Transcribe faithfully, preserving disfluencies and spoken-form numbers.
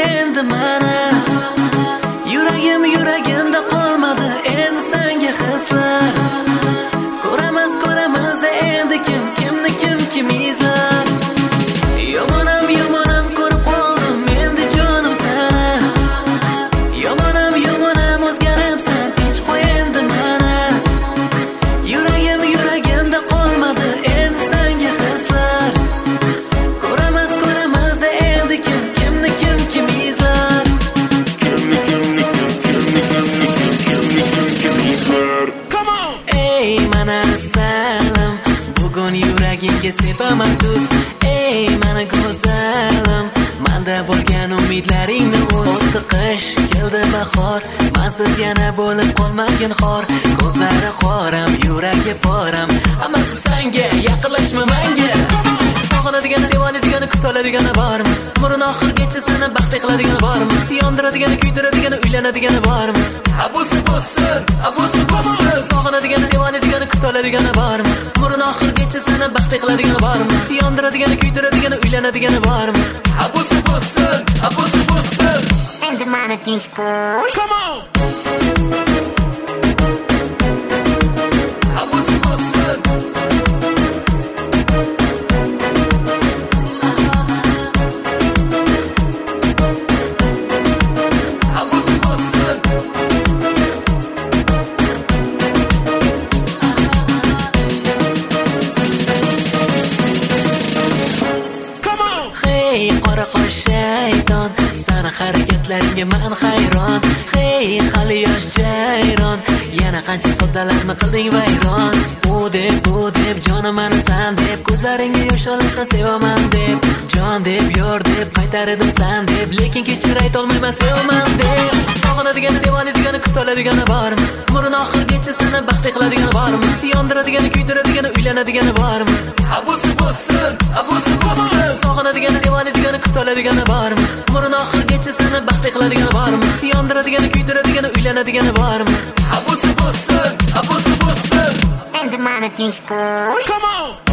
endi mana. Yuragim yuragimda qolmadi endi senga hislar. Ko'ramiz ko'ramiz da endi kim kimni kim kim izlar. Yomonam yomonam ko'rib qoldim endi jonim sana. Yomonam yomonam o'zgaribsan hech qo'y endi mana. Yuragim yuragimda qolmadi endi senga hislar. Ko'ramiz ko'ramiz da endi kim kimni kim kim izlar. Come on! Ey mana salam, bugun yuragimga sepaman tuz. Ey mana go'zalim, manda bo'lgan umidlaringni o'z. O'tdi qish, keldi bahor, mensiz yana bo'lib qolmagin xor. Ko'zlari qoram, yuragi poram, hammasi senga, yaqinlashma menga. Sog'inadigan, sevoladigan, kutoladigan bormi? Umrning oxirigacha seni baxtli qiladigan bormi? Yondiradigan, kuydiradigan, uylanadigan bormi? Abusi bo'lsin, abusi bo'lsin. Sog'inadigan, sevoladigan, kutoladigan bormi? Umrning oxirigacha seni baxtli qiladigan bormi? Yondiradigan, kuydiradigan, uylanadigan bormi? Abusi bo'lsin, abusi bo'lsin. Endi mana tinch qo'y. Come on! Abusi bo'lsin. Abusi bo'lsin. Come on! Hey qora qosh shayton, sana harakatlaringga men hayron. Hey hali yosh jayron, yana qancha soddalarni qilding vayron. U deb bu deb jonim meni san deb, ko'zlaringga yosh olsa sevaman deb, jon deb yor deb qaytar edim san deb, lekin kechir aytolmayman sevaman deb. Sog'inadigan, sevoladigan, kutoladigan bormi? Umrning oxirigacha seni baxtli qiladigan bormi? Yondiradigan, kuydiradigan, uylanadigan bormi? Abusi bo'lsin, abusi bo'lsin. Sog'inadigan, sevoladigan, kutoladigan bormi? Umrning oxirigacha seni baxtli qiladigan bormi? Yondiradigan, kuydiradigan, uylanadigan bormi? Abusi bo'lsin, abusi bo'lsin. Endi mana tinch qo'y. Come on!